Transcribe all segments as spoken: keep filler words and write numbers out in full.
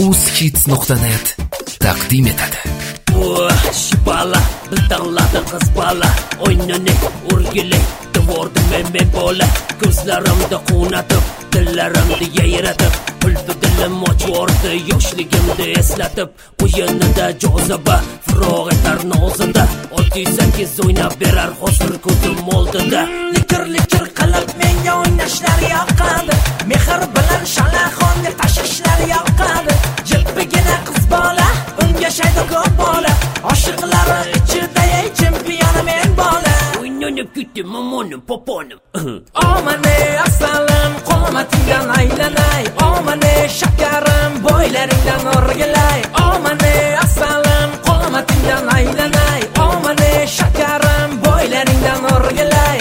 uzhits nuqta net taqdim etadi. Shibala, bildanladi qiz bola, o'ynini urgili, devordim men men bola, ko'zlarimda quvnatib, dillarimda yayratib, pulpi dilim ochvordi, yoshligimda eslatib, o'yinida joziba, firog etar nozida, olti sakkiz o'ynab berar hozir ko'zim oldida. Likir-likir qilib menga o'ynashlar yoqadi, mehr bilan shalaxonni tashishlar yoqadi. Jippigina qiz bola, unga shaydo ko'p bola, oshiqlari ichida ey chempion men bola. O'ynanib ketdim mamonim, poponim. Omane asalim, qomatingdan aylanay, omane shakarim, bo'ylaringdan o'rgilay. Omane asalim, qomatingdan aylanay, omane shakarim, bo'ylaringdan o'rgilay.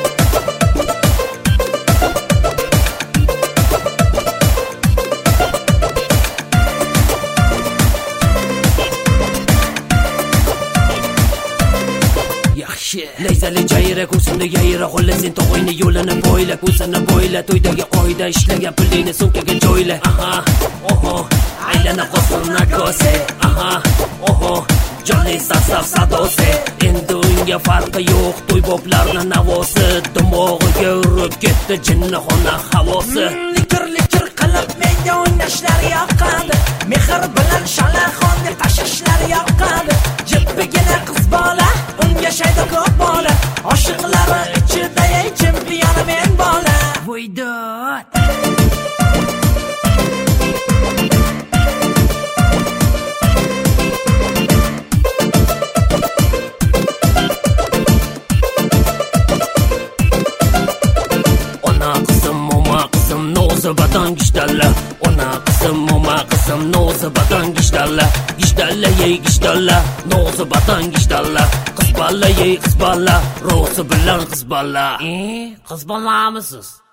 Layzali jayra ko'zimda yayra, xolla sen tog'ingni yo'lini bo'yla, ko'zini bo'yla, to'ydagi qoida ishlagan pulingni sumkaga joyla. Aha, oho, aylana qolsin nakosi. Aha, oho, jonli sasav sadosi. Endi unga farqi yo'q, to'yboblarni navosi, dimog'iga urib ketdi jinnixona havosi. Likir-likir qilib menga o'ynashlar yoqadi, mehr bilan shalaxonni tashishlar yoqadi. Jippigina qiz bola, unga shaydo ko'p bola, oshiqlari ichida ey chempion men bola. Voydat. Ona qizim, mama qizim, nozi batan gishtalla. Ona qizim, mama qizim, nozi batan gishtalla. Gishtalla yey gishtalla, nozi batan gishtalla. Qiz bola yey qiz bola, ro'zi bilan qiz bola. Eh, qiz bolamisiz?